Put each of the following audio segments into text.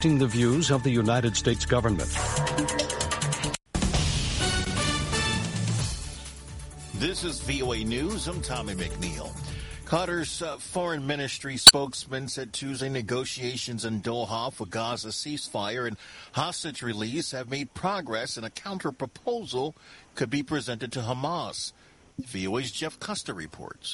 The views of the United States government. This is VOA News. I'm Tommy McNeil. Qatar's foreign ministry spokesman said Tuesday negotiations in Doha for Gaza ceasefire and hostage release have made progress, and a counter-proposal could be presented to Hamas. VOA's Jeff Custer reports.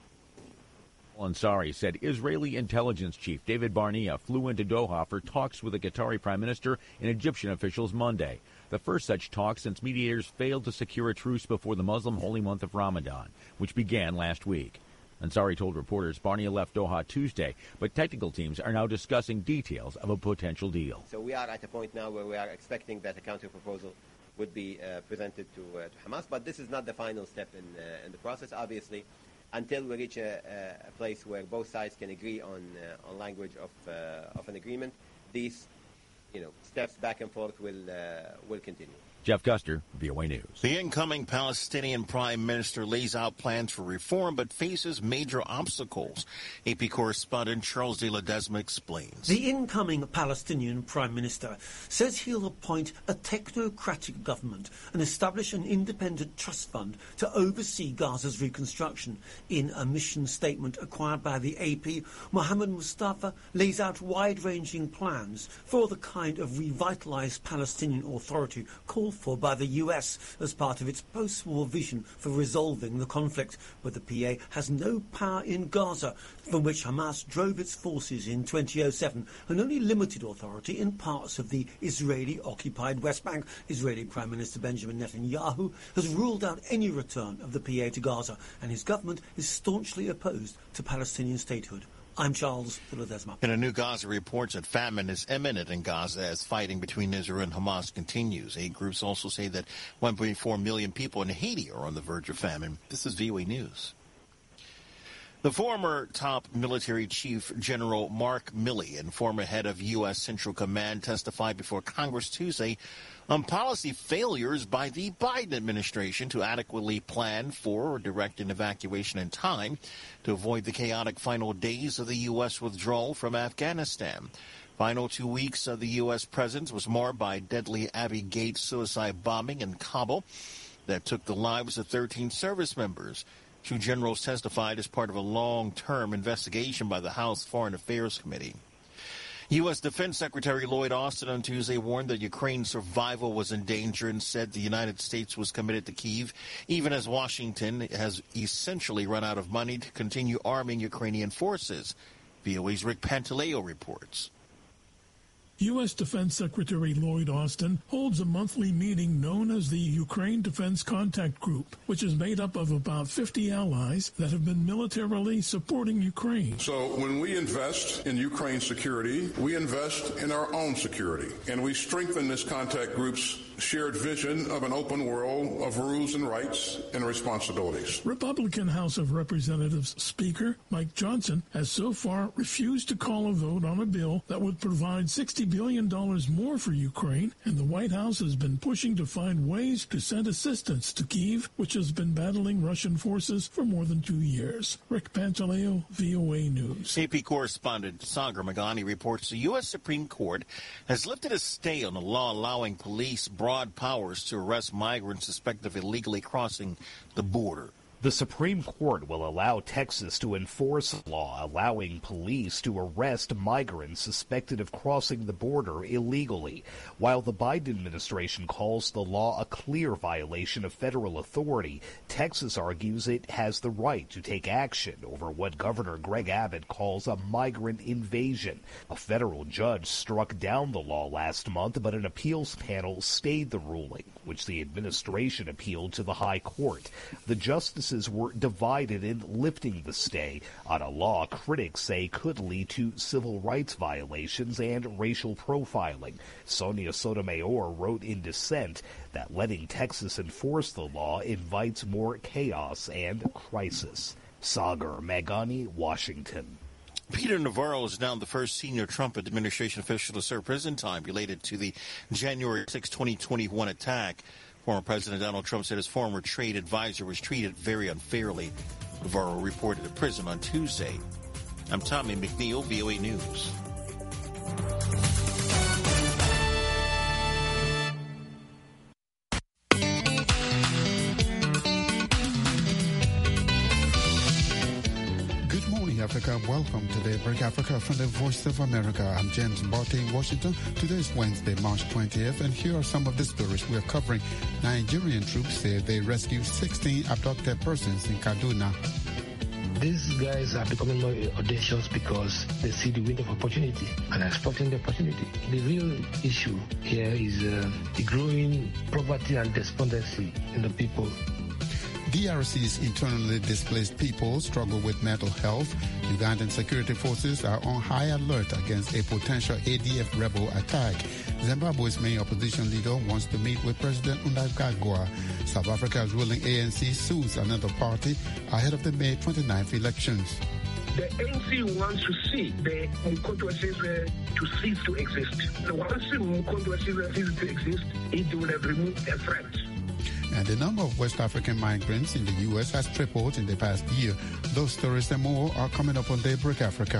Ansari said Israeli intelligence chief David Barnea flew into Doha for talks with the Qatari prime minister and Egyptian officials Monday, the first such talk since mediators failed to secure a truce before the Muslim holy month of Ramadan, which began last week. Ansari told reporters Barnea left Doha Tuesday, but technical teams are now discussing details of a potential deal. So we are at a point now where we are expecting that a counter-proposal would be presented to Hamas, but this is not the final step in the process, obviously. Until we reach a place where both sides can agree on language of an agreement, these steps back and forth will continue. Jeff Custer, VOA News. The incoming Palestinian prime minister lays out plans for reform but faces major obstacles. AP correspondent Charles de Ledesma explains. The incoming Palestinian prime minister says he'll appoint a technocratic government and establish an independent trust fund to oversee Gaza's reconstruction. In a mission statement acquired by the AP, Mohammed Mustafa lays out wide-ranging plans for the kind of revitalized Palestinian authority called for by the US as part of its post-war vision for resolving the conflict. But the PA has no power in Gaza, from which Hamas drove its forces in 2007, and only limited authority in parts of the Israeli-occupied West Bank. Israeli Prime Minister Benjamin Netanyahu has ruled out any return of the PA to Gaza, and his government is staunchly opposed to Palestinian statehood. I'm Charles de Ledesma. In a new Gaza reports that famine is imminent in Gaza as fighting between Israel and Hamas continues. Aid groups also say that 1.4 million people in Haiti are on the verge of famine. This is VOA News. The former top military chief, General Mark Milley, and former head of U.S. Central Command testified before Congress Tuesday on policy failures by the Biden administration to adequately plan for or direct an evacuation in time to avoid the chaotic final days of the U.S. withdrawal from Afghanistan. Final 2 weeks of the U.S. presence was marred by deadly Abbey Gate suicide bombing in Kabul that took the lives of 13 service members. Two generals testified as part of a long-term investigation by the House Foreign Affairs Committee. U.S. Defense Secretary Lloyd Austin on Tuesday warned that Ukraine's survival was in danger and said the United States was committed to Kyiv, even as Washington has essentially run out of money to continue arming Ukrainian forces. VOA's Rick Pantaleo reports. U.S. Defense Secretary Lloyd Austin holds a monthly meeting known as the Ukraine Defense Contact Group, which is made up of about 50 allies that have been militarily supporting Ukraine. So when we invest in Ukraine's security, we invest in our own security, and we strengthen this contact group's shared vision of an open world of rules and rights and responsibilities. Republican House of Representatives Speaker Mike Johnson has so far refused to call a vote on a bill that would provide $60 billion more for Ukraine, and the White House has been pushing to find ways to send assistance to Kyiv, which has been battling Russian forces for more than 2 years. Rick Pantaleo, VOA News. AP correspondent Sagar Magani reports the U.S. Supreme Court has lifted a stay on a law allowing police broad powers to arrest migrants suspected of illegally crossing the border. The Supreme Court will allow Texas to enforce a law allowing police to arrest migrants suspected of crossing the border illegally. While the Biden administration calls the law a clear violation of federal authority, Texas argues it has the right to take action over what Governor Greg Abbott calls a migrant invasion. A federal judge struck down the law last month, but an appeals panel stayed the ruling, which the administration appealed to the high court. The justices were divided in lifting the stay on a law critics say could lead to civil rights violations and racial profiling. Sonia Sotomayor wrote in dissent that letting Texas enforce the law invites more chaos and crisis. Sagar Magani, Washington. Peter Navarro is now the first senior Trump administration official to serve prison time related to the January 6, 2021 attack. Former President Donald Trump said his former trade advisor was treated very unfairly. Navarro reported to prison on Tuesday. I'm Tommy McNeil, VOA News. Africa. Welcome to Daybreak Africa from the Voice of America. I'm James Mbote in Washington. Today is Wednesday, March 20th, and here are some of the stories we're covering. Nigerian troops say they rescued 16 abducted persons in Kaduna. These guys are becoming more audacious because they see the window of opportunity and are exploiting the opportunity. The real issue here is the growing poverty and despondency in the people. DRC's internally displaced people struggle with mental health. Ugandan security forces are on high alert against a potential ADF rebel attack. Zimbabwe's main opposition leader wants to meet with President Mnangagwa. South Africa's ruling ANC sues another party ahead of the May 29th elections. The ANC wants to see the Umkhonto we to cease to exist. Once Umkhonto we ceases to exist, it will have removed their threats. And the number of West African migrants in the U.S. has tripled in the past year. Those stories and more are coming up on Daybreak Africa.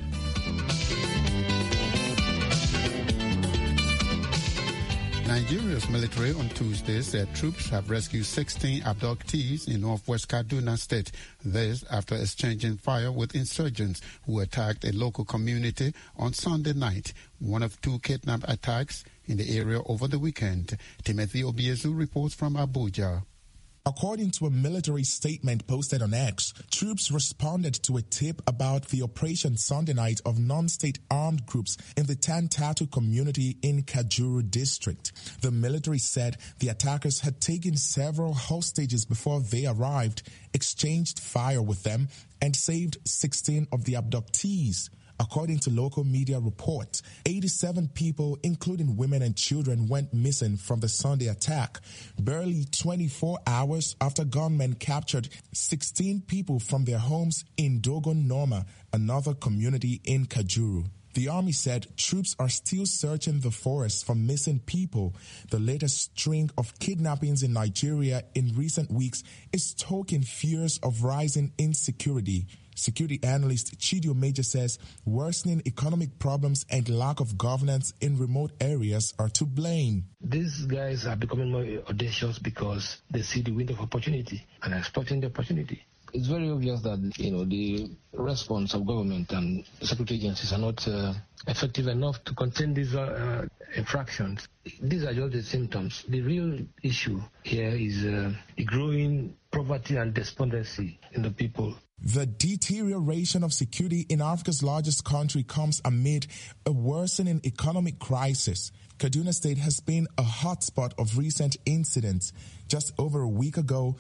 Nigeria's military on Tuesday said troops have rescued 16 abductees in northwest Kaduna State. This after exchanging fire with insurgents who attacked a local community on Sunday night, one of two kidnap attacks in the area over the weekend. Timothy Obiezu reports from Abuja. According to a military statement posted on X, troops responded to a tip about the operation Sunday night of non-state armed groups in the Tantatu community in Kajuru district. The military said the attackers had taken several hostages before they arrived, exchanged fire with them, and saved 16 of the abductees. According to local media reports, 87 people, including women and children, went missing from the Sunday attack. Barely 24 hours after gunmen captured 16 people from their homes in Dogon Norma, another community in Kajuru. The army said troops are still searching the forest for missing people. The latest string of kidnappings in Nigeria in recent weeks is stoking fears of rising insecurity. Security analyst Chidio Major says worsening economic problems and lack of governance in remote areas are to blame. These guys are becoming more audacious because they see the window of opportunity and are exploiting the opportunity. It's very obvious that, the response of government and security agencies are not effective enough to contain these infractions. These are just the symptoms. The real issue here is the growing poverty and despondency in the people. The deterioration of security in Africa's largest country comes amid a worsening economic crisis. Kaduna State has been a hotspot of recent incidents. Just over a week ago,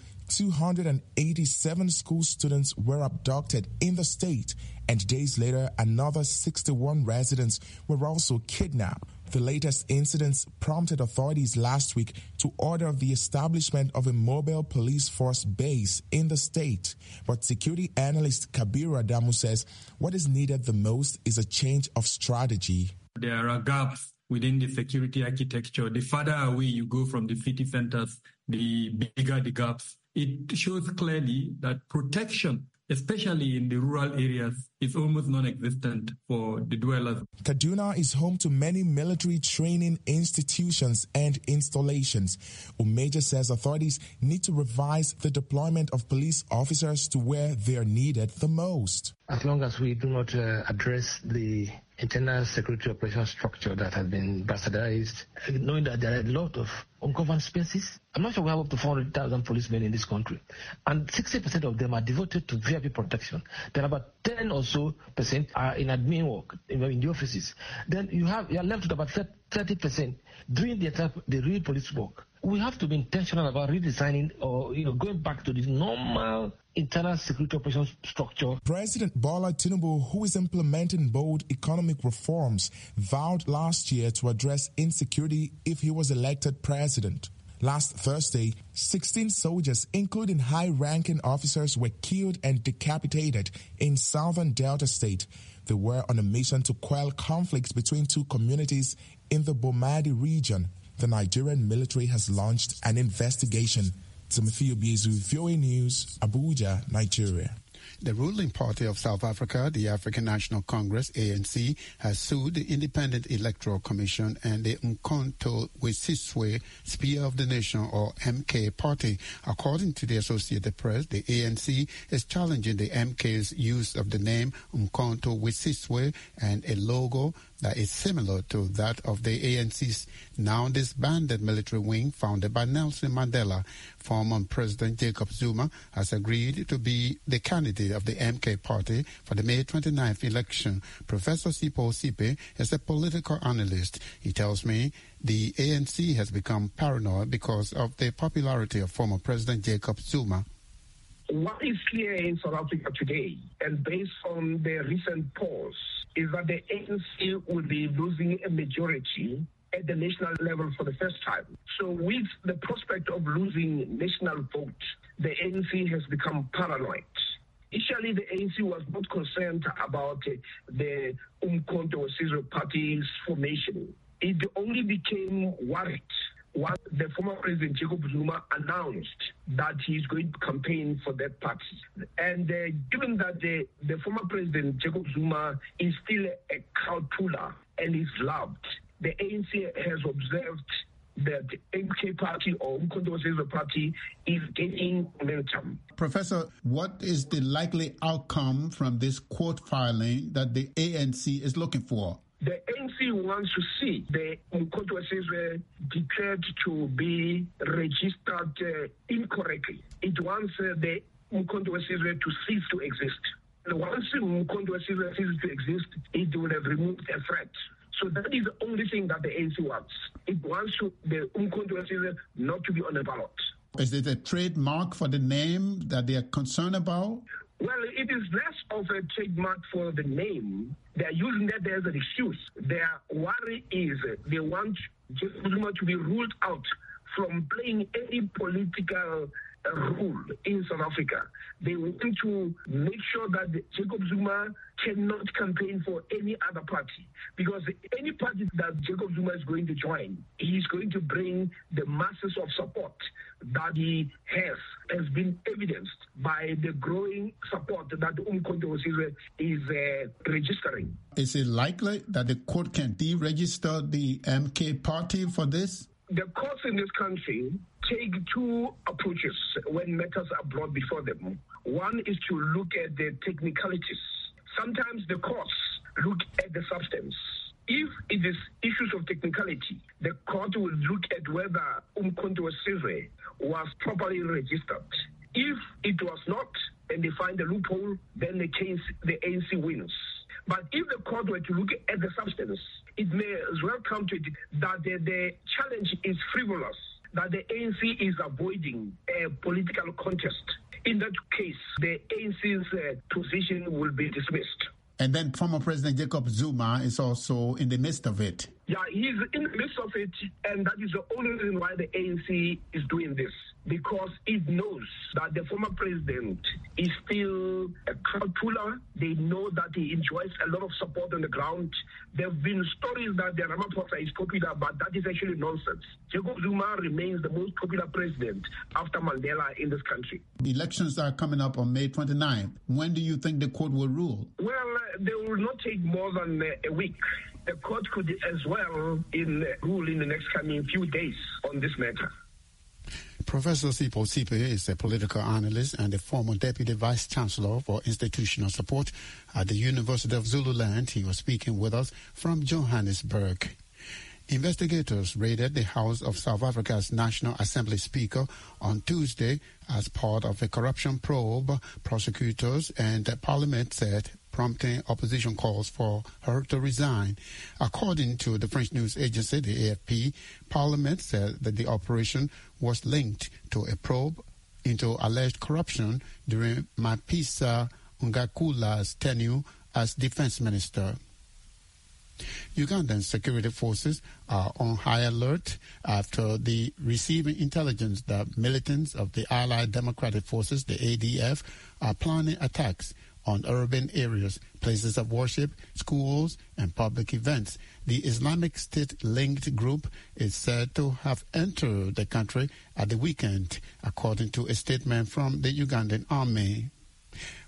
287 school students were abducted in the state, and days later, another 61 residents were also kidnapped. The latest incidents prompted authorities last week to order the establishment of a mobile police force base in the state. But security analyst Kabiru Adamu says what is needed the most is a change of strategy. There are gaps within the security architecture. The farther away you go from the city centers, the bigger the gaps. It shows clearly that protection, especially in the rural areas, is almost non-existent for the dwellers. Kaduna is home to many military training institutions and installations. Umeja says authorities need to revise the deployment of police officers to where they are needed the most. As long as we do not address the internal security operation structure that has been bastardized, knowing that there are a lot of ungoverned spaces. I'm not sure we have up to 400,000 policemen in this country, and 60% of them are devoted to VIP protection. Then about 10 or so percent are in admin work, in the offices. Then you are left with about 30% doing the real police work. We have to be intentional about redesigning or going back to the normal internal security operations structure. President Bola Tinubu, who is implementing bold economic reforms, vowed last year to address insecurity if he was elected president. Last Thursday, 16 soldiers, including high-ranking officers, were killed and decapitated in southern Delta State. They were on a mission to quell conflicts between two communities in the Bomadi region. The Nigerian military has launched an investigation. Timothy Obiezu, VOA News, Abuja, Nigeria. The ruling party of South Africa, the African National Congress, ANC, has sued the Independent Electoral Commission and the Umkhonto weSizwe Spear of the Nation, or MK, party. According to the Associated Press, the ANC is challenging the MK's use of the name Umkhonto weSizwe and a logo that is similar to that of the ANC's now disbanded military wing founded by Nelson Mandela. Former President Jacob Zuma has agreed to be the candidate of the MK party for the May 29th election. Professor Sipho Sipe is a political analyst. He tells me the ANC has become paranoid because of the popularity of former President Jacob Zuma. What is clear in South Africa today, and based on the recent polls, is that the ANC will be losing a majority at the national level for the first time. So with the prospect of losing national vote, the ANC has become paranoid. Initially, the ANC was not concerned about the Umkhonto weSizwe party's formation. It only became worried once the former President Jacob Zuma announced that he's going to campaign for that party. And given that the former President Jacob Zuma is still a crowd puller and is loved, the ANC has observed that the MK party or Umkhonto weSizwe party is gaining momentum. Professor, what is the likely outcome from this court filing that the ANC is looking for? The ANC wants to see the Umkhonto weSizwe declared to be registered incorrectly. It wants the Umkhonto weSizwe to cease to exist. And once Umkhonto weSizwe ceases to exist, it will have removed a threat. So that is the only thing that the ANC wants. It wants the Umkhonto weSizwe not to be on the ballot. Is it a trademark for the name that they are concerned about? Well, it is less of a trademark for the name. They are using that as an excuse. Their worry is they want Jacob Zuma to be ruled out from playing any political role in South Africa. They want to make sure that Jacob Zuma cannot campaign for any other party, because any party that Jacob Zuma is going to join, he's going to bring the masses of support that he has been evidenced by the growing support that Umkhonto weSizwe is registering. Is it likely that the court can deregister the MK party for this? The courts in this country take two approaches when matters are brought before them. One is to look at the technicalities. Sometimes the courts look at the substance. If it is issues of technicality, the court will look at whether Umkhonto weSizwe was properly registered. If it was not, and they find a loophole, then the ANC wins. But if the court were to look at the substance, it may as well come to it that the challenge is frivolous, that the ANC is avoiding a political contest. In that case, the ANC's position will be dismissed. And then former President Jacob Zuma is also in the midst of it. Yeah, he's in the midst of it, and that is the only reason why the ANC is doing this, because it knows that the former president is still a crowd puller. They know that he enjoys a lot of support on the ground. There have been stories that the Ramaphosa is popular, but that is actually nonsense. Jacob Zuma remains the most popular president after Mandela in this country. The elections are coming up on May 29th. When do you think the court will rule? Well, they will not take more than a week. The court could as well rule in the next coming few days on this matter. Professor Sipho Sipe is a political analyst and a former Deputy Vice Chancellor for Institutional Support at the University of Zululand. He was speaking with us from Johannesburg. Investigators raided the house of South Africa's National Assembly Speaker on Tuesday as part of a corruption probe. Prosecutors and Parliament said, prompting opposition calls for her to resign. According to the French news agency, the AFP, Parliament said that the operation was linked to a probe into alleged corruption during Mapisa Ngakula's tenure as defense minister. Ugandan security forces are on high alert after receiving intelligence that militants of the Allied Democratic Forces, the ADF, are planning attacks on urban areas, places of worship, schools, and public events. The Islamic State-linked group is said to have entered the country at the weekend, according to a statement from the Ugandan army.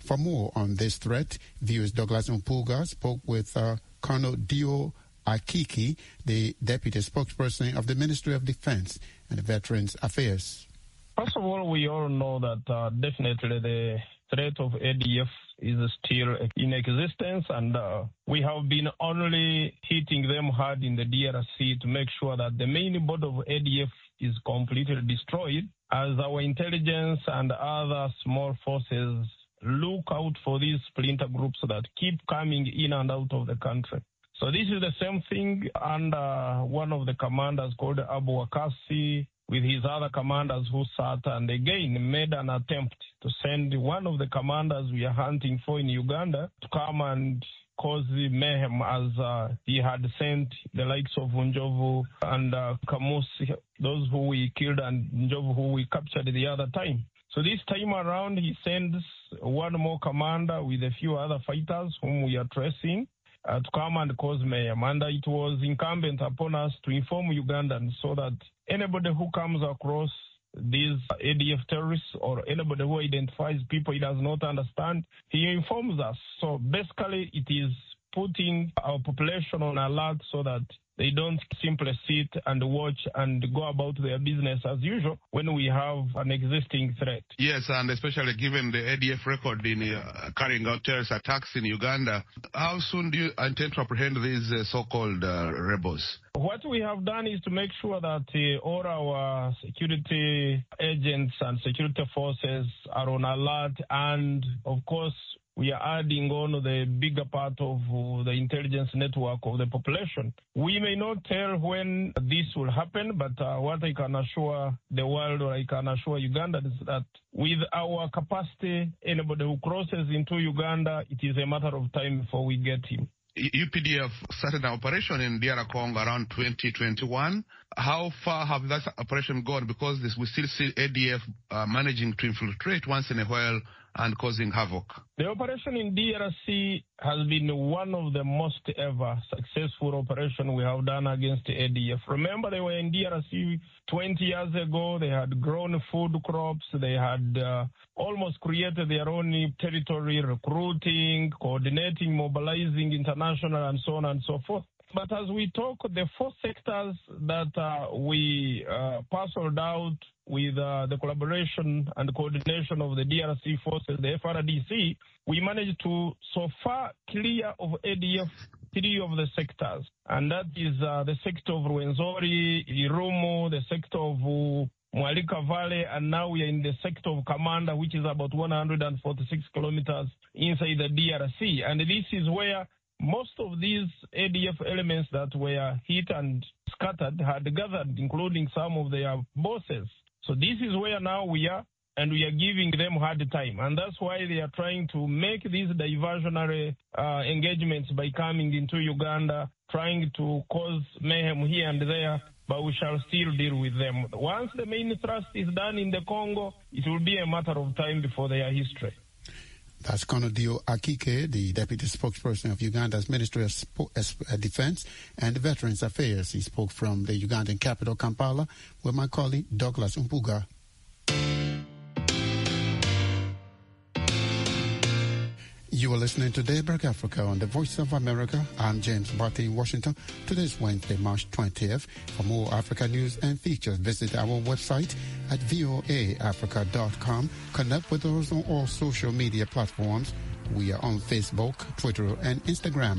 For more on this threat, viewers Douglas Mpuga spoke with Colonel Dio Akiki, the deputy spokesperson of the Ministry of Defense and Veterans Affairs. First of all, we all know that definitely the threat of ADF is still in existence, and we have been only hitting them hard in the DRC to make sure that the main body of ADF is completely destroyed, as our intelligence and other small forces look out for these splinter groups that keep coming in and out of the country. So this is the same thing under one of the commanders called Abu Wakasi, with his other commanders who sat and again made an attempt to send one of the commanders we are hunting for in Uganda to come and cause mayhem, as he had sent the likes of Njovu and Kamusi, those who we killed, and Njovu who we captured the other time. So this time around, he sends one more commander with a few other fighters whom we are tracing to come and cause mayhem. And it was incumbent upon us to inform Ugandans so that anybody who comes across these ADF terrorists or anybody who identifies people he does not understand, he informs us. So basically, it is putting our population on alert so that they don't simply sit and watch and go about their business as usual when we have an existing threat. Yes, and especially given the ADF record in carrying out terrorist attacks in Uganda, how soon do you intend to apprehend these so-called rebels? What we have done is to make sure that all our security agents and security forces are on alert, and of course, we are adding on the bigger part of the intelligence network of the population. We may not tell when this will happen, but what I can assure the world, or I can assure Uganda, is that with our capacity, anybody who crosses into Uganda, it is a matter of time before we get him. UPDF started an operation in DR Congo around 2021. How far have that operation gone? Because we still see ADF managing to infiltrate once in a while and causing havoc. The operation in DRC has been one of the most ever successful operations we have done against the ADF. Remember, they were in DRC 20 years ago. They had grown food crops. They had almost created their own territory, recruiting, coordinating, mobilizing international, and so on and so forth. But as we talk, the 4 sectors that we parceled out with the collaboration and coordination of the DRC forces, the FRDC, we managed to so far clear of ADF 3 of the sectors. And that is the sector of Rwenzori, Irumu, the sector of Mwalika Valley, and now we are in the sector of Kamanda, which is about 146 kilometers inside the DRC. And this is where most of these ADF elements that were hit and scattered had gathered, including some of their bosses. So this is where now we are, and we are giving them hard time. And that's why they are trying to make these diversionary engagements by coming into Uganda, trying to cause mayhem here and there, but we shall still deal with them. Once the main thrust is done in the Congo, it will be a matter of time before their history. That's Colonel Dio Akike, the deputy spokesperson of Uganda's Ministry of Defense and Veterans Affairs. He spoke from the Ugandan capital, Kampala, with my colleague Douglas Mpuga. You are listening to Daybreak Africa on the Voice of America. I'm James Barty in Washington. Today is Wednesday, March 20th. For more Africa news and features, visit our website at voaafrica.com. Connect with us on all social media platforms. We are on Facebook, Twitter, and Instagram.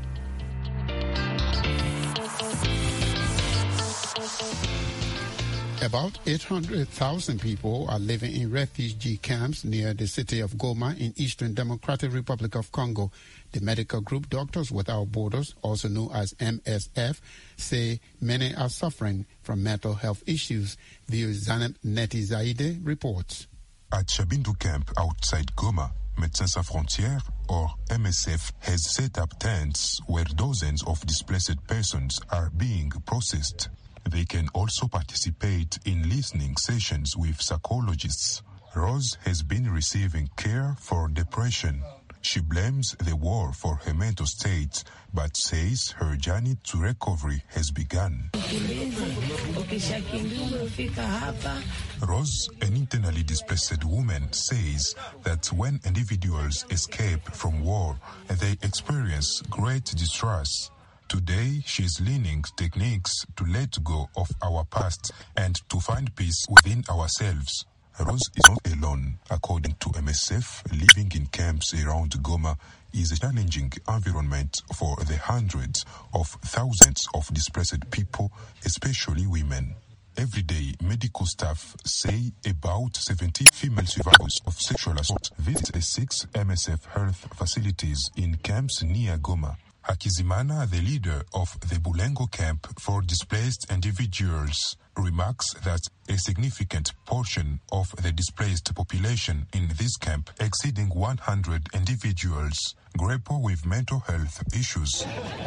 About 800,000 people are living in refugee camps near the city of Goma in Eastern Democratic Republic of Congo. The medical group Doctors Without Borders, also known as MSF, say many are suffering from mental health issues. The Zanep Neti Zaide reports. At Chabindu camp outside Goma, Médecins Sans Frontières, or MSF, has set up tents where dozens of displaced persons are being processed. They can also participate in listening sessions with psychologists. Rose has been receiving care for depression. She blames the war for her mental state, but says her journey to recovery has begun. Rose, an internally displaced woman, says that when individuals escape from war, they experience great distress. Today, she is learning techniques to let go of our past and to find peace within ourselves. Rose is not alone. According to MSF, living in camps around Goma is a challenging environment for the hundreds of thousands of displaced people, especially women. Every day, medical staff say about 70 female survivors of sexual assault visit the 6 MSF health facilities in camps near Goma. Hakizimana, the leader of the Bulengo camp for displaced individuals, remarks that a significant portion of the displaced population in this camp, exceeding 100 individuals, grapple with mental health issues.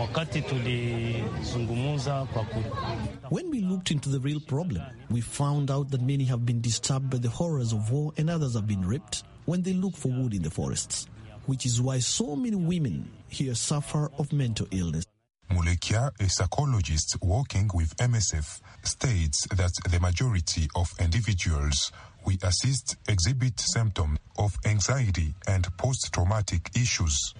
When we looked into the real problem, we found out that many have been disturbed by the horrors of war and others have been raped when they look for wood in the forests, which is why so many women here suffer of mental illness. Mulekia, a psychologist working with MSF, states that the majority of individuals we assist exhibit symptoms of anxiety and post-traumatic issues.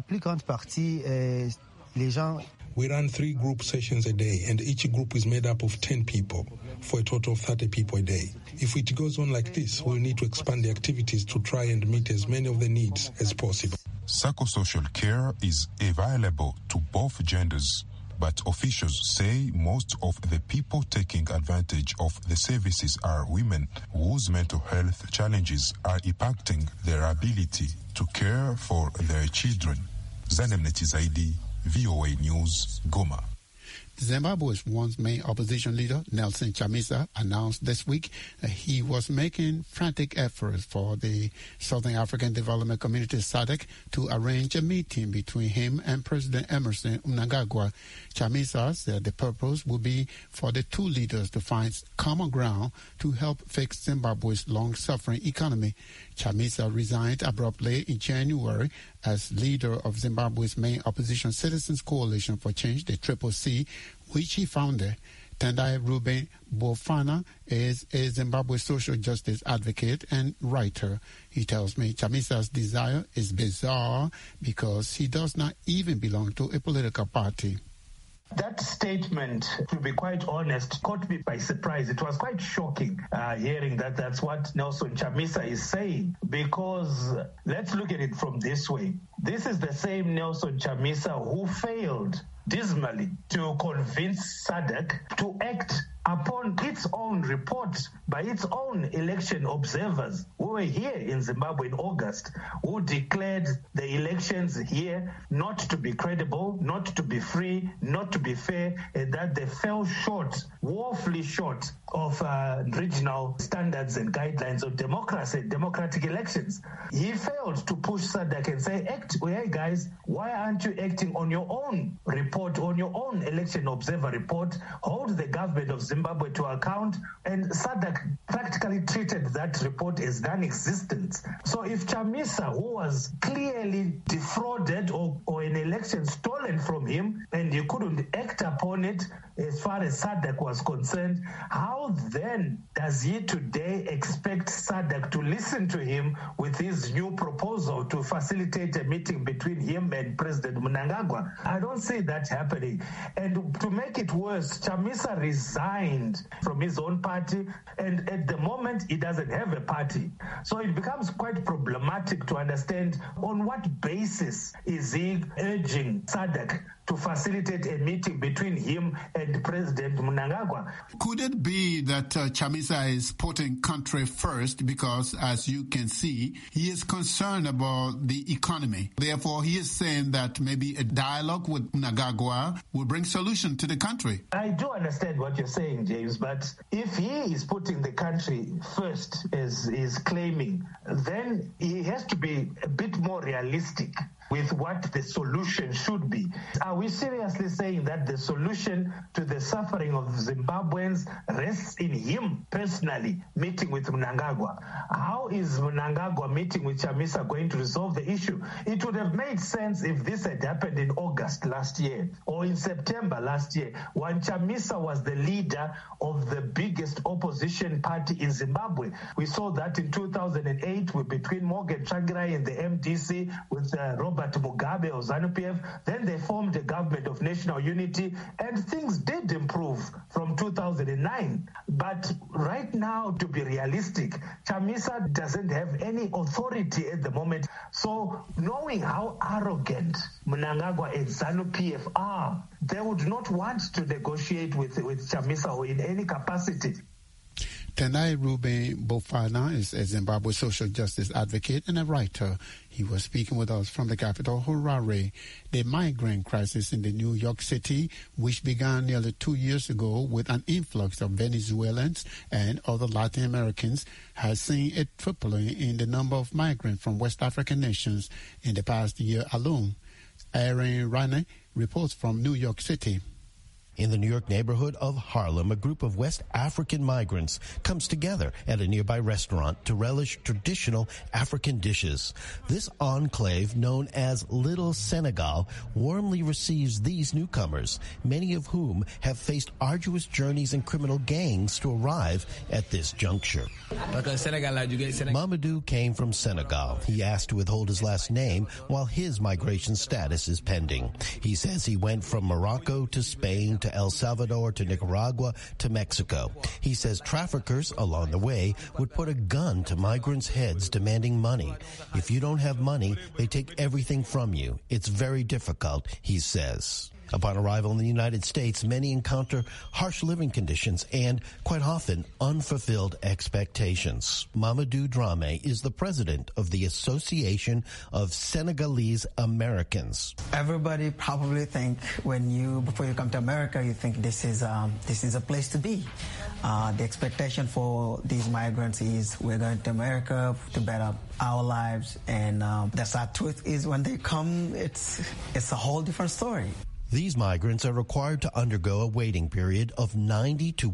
We run 3 group sessions a day, and each group is made up of 10 people, for a total of 30 people a day. If it goes on like this, we'll need to expand the activities to try and meet as many of the needs as possible. Psychosocial care is available to both genders, but officials say most of the people taking advantage of the services are women whose mental health challenges are impacting their ability to care for their children. Zanem Netizaidi, VOA News, Goma. Zimbabwe's once main opposition leader, Nelson Chamisa, announced this week that he was making frantic efforts for the Southern African Development Community SADC to arrange a meeting between him and President Emmerson Mnangagwa. Chamisa said the purpose would be for the two leaders to find common ground to help fix Zimbabwe's long-suffering economy. Chamisa resigned abruptly in January as leader of Zimbabwe's main opposition Citizens Coalition for Change, the CCC, which he founded. Tendai Ruben Bofana is a Zimbabwe social justice advocate and writer. He tells me Chamisa's desire is bizarre because he does not even belong to a political party. That statement, to be quite honest, caught me by surprise. It was quite shocking hearing that that's what Nelson Chamisa is saying, because let's look at it from this way. This is the same Nelson Chamisa who failed dismally to convince SADC to act upon its own report by its own election observers who were here in Zimbabwe in August, who declared the elections here not to be credible, not to be free, not to be fair, and that they fell short, woefully short of regional standards and guidelines of democracy, democratic elections. He failed to push SADC and say, hey guys, why aren't you acting on your own report, on your own election observer report? Hold the government of Zimbabwe to account, and SADC practically treated that report as non-existent. So if Chamisa, who was clearly defrauded or an election stolen from him, and he couldn't act upon it as far as SADC was concerned, how then does he today expect SADC to listen to him with his new proposal to facilitate a meeting between him and President Mnangagwa? I don't see that happening. And to make it worse, Chamisa resigned from his own party, and at the moment he doesn't have a party. So it becomes quite problematic to understand on what basis is he urging SADC to facilitate a meeting between him and President Mnangagwa. Could it be that Chamisa is putting country first because, as you can see, he is concerned about the economy? Therefore, he is saying that maybe a dialogue with Mnangagwa will bring solution to the country. I do understand what you're saying, James, but if he is putting the country first, as he is claiming, then he has to be a bit more realistic. with what the solution should be. Are we seriously saying that the solution to the suffering of Zimbabweans rests in him personally meeting with Mnangagwa? How is Mnangagwa meeting with Chamisa going to resolve the issue? It would have made sense if this had happened in August last year or in September last year, when Chamisa was the leader of the biggest opposition party in Zimbabwe. We saw that in 2008 between Morgan Tsvangirai and the MDC with Robert Mugabe of ZANU-PF. Then they formed a government of national unity, and things did improve from 2009. But right now, to be realistic, Chamisa doesn't have any authority at the moment. So knowing how arrogant Mnangagwa and ZANU-PF are, they would not want to negotiate with Chamisa or in any capacity. Tendai Ruben Bofana is a Zimbabwe social justice advocate and a writer. He was speaking with us from the capital, Harare. The migrant crisis in the New York City, which began nearly 2 years ago with an influx of Venezuelans and other Latin Americans, has seen a tripling in the number of migrants from West African nations in the past year alone. Aaron Rane reports from New York City. In the New York neighborhood of Harlem, a group of West African migrants comes together at a nearby restaurant to relish traditional African dishes. This enclave, known as Little Senegal, warmly receives these newcomers, many of whom have faced arduous journeys in criminal gangs to arrive at this juncture. Mamadou came from Senegal. He asked to withhold his last name while his migration status is pending. He says he went from Morocco to Spain to El Salvador to Nicaragua to Mexico. He says traffickers along the way would put a gun to migrants' heads demanding money. If you don't have money, they take everything from you. It's very difficult, he says. Upon arrival in the United States, many encounter harsh living conditions and, quite often, unfulfilled expectations. Mamadou Dramé is the president of the Association of Senegalese Americans. Everybody probably think before you come to America, you think this is a place to be. The expectation for these migrants is we're going to America to better our lives, and the sad truth is when they come, it's a whole different story. These migrants are required to undergo a waiting period of 90 to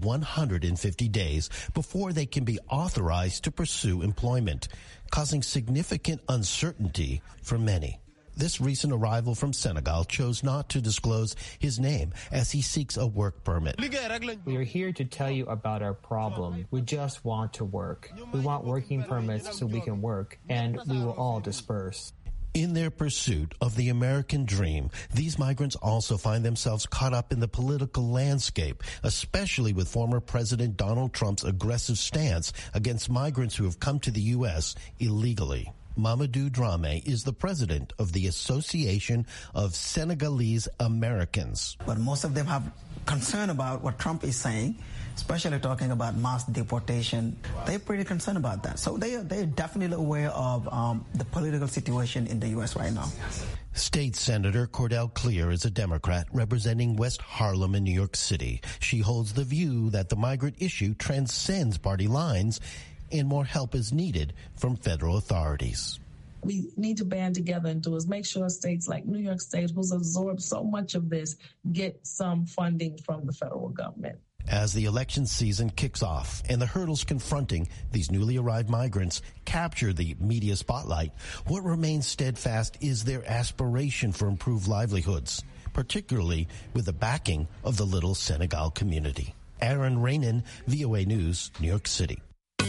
150 days before they can be authorized to pursue employment, causing significant uncertainty for many. This recent arrival from Senegal chose not to disclose his name as he seeks a work permit. We are here to tell you about our problem. We just want to work. We want working permits so we can work, and we will all disperse. In their pursuit of the American dream, these migrants also find themselves caught up in the political landscape, especially with former President Donald Trump's aggressive stance against migrants who have come to the U.S. illegally. Mamadou Dramé is the president of the Association of Senegalese Americans. But most of them have concern about what Trump is saying, especially talking about mass deportation. They're pretty concerned about that. So they're definitely aware of the political situation in the U.S. right now. State Senator Cordell Clear is a Democrat representing West Harlem in New York City. She holds the view that the migrant issue transcends party lines and more help is needed from federal authorities. We need to band together and do is make sure states like New York State, who's absorbed so much of this, get some funding from the federal government. As the election season kicks off and the hurdles confronting these newly arrived migrants capture the media spotlight, what remains steadfast is their aspiration for improved livelihoods, particularly with the backing of the Little Senegal community. Aaron Rainin, VOA News, New York City.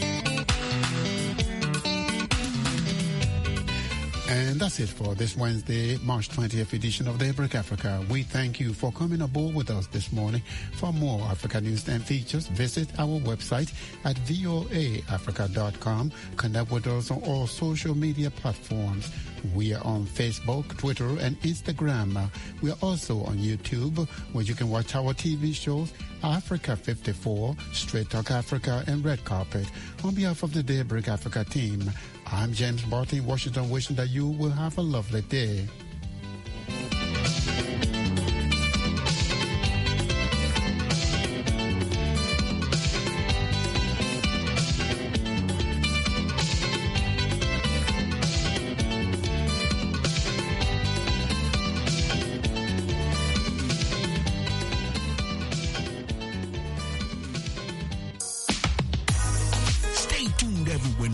And that's it for this Wednesday, March 20th edition of Daybreak Africa. We thank you for coming aboard with us this morning. For more Africa news and features, visit our website at voaafrica.com. Connect with us on all social media platforms. We are on Facebook, Twitter, and Instagram. We are also on YouTube, where you can watch our TV shows, Africa 54, Straight Talk Africa, and Red Carpet. On behalf of the Daybreak Africa team, I'm James Barton in Washington, wishing that you will have a lovely day.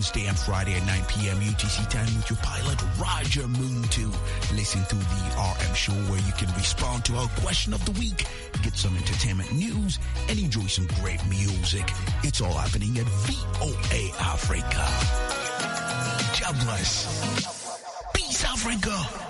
Wednesday and Friday at 9 p.m. UTC time with your pilot, Roger Muntu. Listen to the RM Show where you can respond to our question of the week, get some entertainment news, and enjoy some great music. It's all happening at VOA Africa. God bless. Peace, Africa.